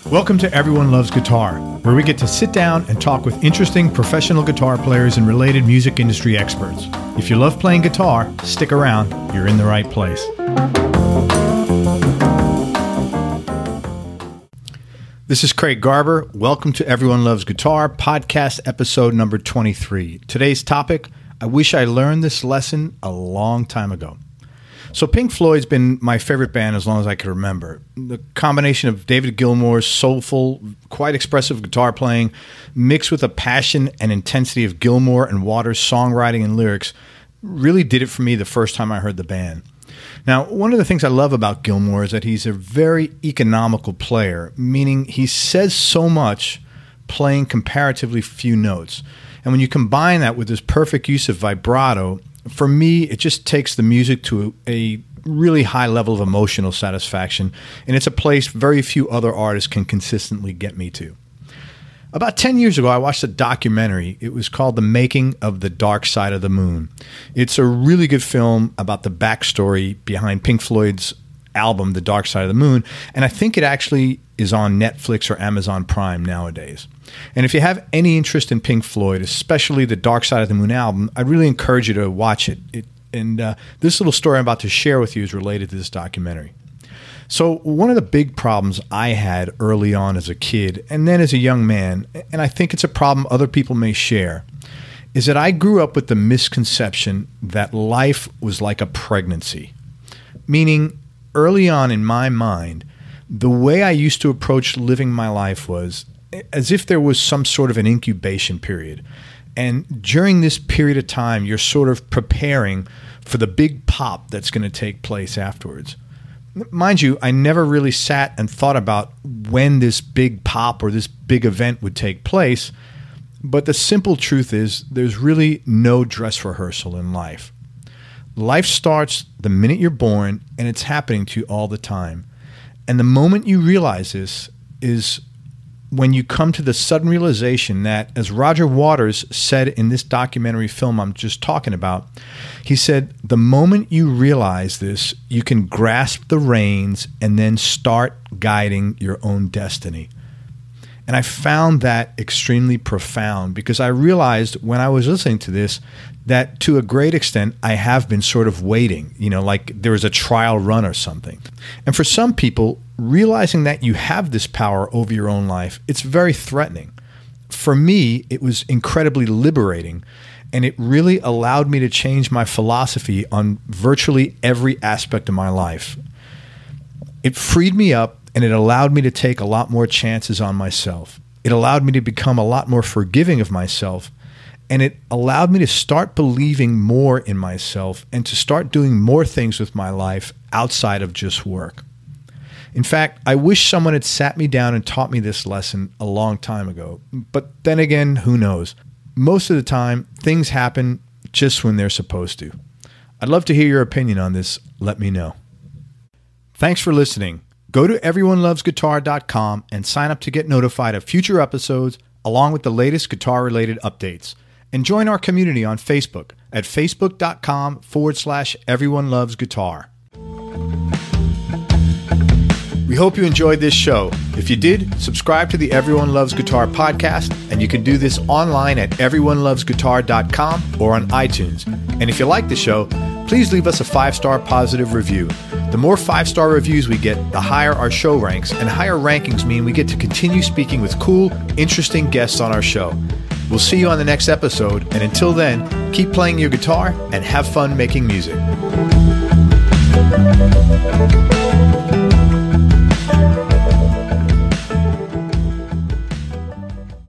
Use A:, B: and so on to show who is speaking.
A: Welcome to Everyone Loves Guitar, where we get to sit down and talk with interesting professional guitar players and related music industry experts. If you love playing guitar, stick around. You're in the right place. This is Craig Garber. Welcome to Everyone Loves Guitar, podcast episode number 23. Today's topic, I wish I learned this lesson a long time ago. So Pink Floyd's been my favorite band as long as I can remember. The combination of David Gilmour's soulful, quite expressive guitar playing, mixed with the passion and intensity of Gilmour and Waters' songwriting and lyrics, really did it for me the first time I heard the band. Now, one of the things I love about Gilmour is that he's a very economical player, meaning he says so much playing comparatively few notes. And when you combine that with his perfect use of vibrato, for me, it just takes the music to a really high level of emotional satisfaction, and it's a place very few other artists can consistently get me to. About 10 years ago, I watched a documentary. It was called The Making of the Dark Side of the Moon. It's a really good film about the backstory behind Pink Floyd's album, The Dark Side of the Moon, and I think it actually is on Netflix or Amazon Prime nowadays. And if you have any interest in Pink Floyd, especially the Dark Side of the Moon album, I'd really encourage you to watch it. This little story I'm about to share with you is related to this documentary. So one of the big problems I had early on as a kid and then as a young man, and I think it's a problem other people may share, is that I grew up with the misconception that life was like a pregnancy. Meaning, early on in my mind, the way I used to approach living my life was as if there was some sort of an incubation period. And during this period of time, you're sort of preparing for the big pop that's going to take place afterwards. Mind you, I never really sat and thought about when this big pop or this big event would take place, but the simple truth is there's really no dress rehearsal in life. Life starts the minute you're born, and it's happening to you all the time. And the moment you realize this is when you come to the sudden realization that, as Roger Waters said in this documentary film I'm just talking about, he said, the moment you realize this, you can grasp the reins and then start guiding your own destiny. And I found that extremely profound because I realized when I was listening to this that to a great extent I have been sort of waiting, like there was a trial run or something. And for some people, realizing that you have this power over your own life, it's very threatening. For me, it was incredibly liberating, and it really allowed me to change my philosophy on virtually every aspect of my life. It freed me up, and it allowed me to take a lot more chances on myself. It allowed me to become a lot more forgiving of myself, and it allowed me to start believing more in myself and to start doing more things with my life outside of just work. In fact, I wish someone had sat me down and taught me this lesson a long time ago. But then again, who knows? Most of the time, things happen just when they're supposed to. I'd love to hear your opinion on this. Let me know. Thanks for listening. Go to everyonelovesguitar.com and sign up to get notified of future episodes along with the latest guitar-related updates. And join our community on Facebook at facebook.com/everyonelovesguitar. We hope you enjoyed this show. If you did, subscribe to the Everyone Loves Guitar podcast, and you can do this online at everyonelovesguitar.com or on iTunes. And if you like the show, please leave us a 5-star positive review. The more 5-star reviews we get, the higher our show ranks, and higher rankings mean we get to continue speaking with cool, interesting guests on our show. We'll see you on the next episode, and until then, keep playing your guitar and have fun making music.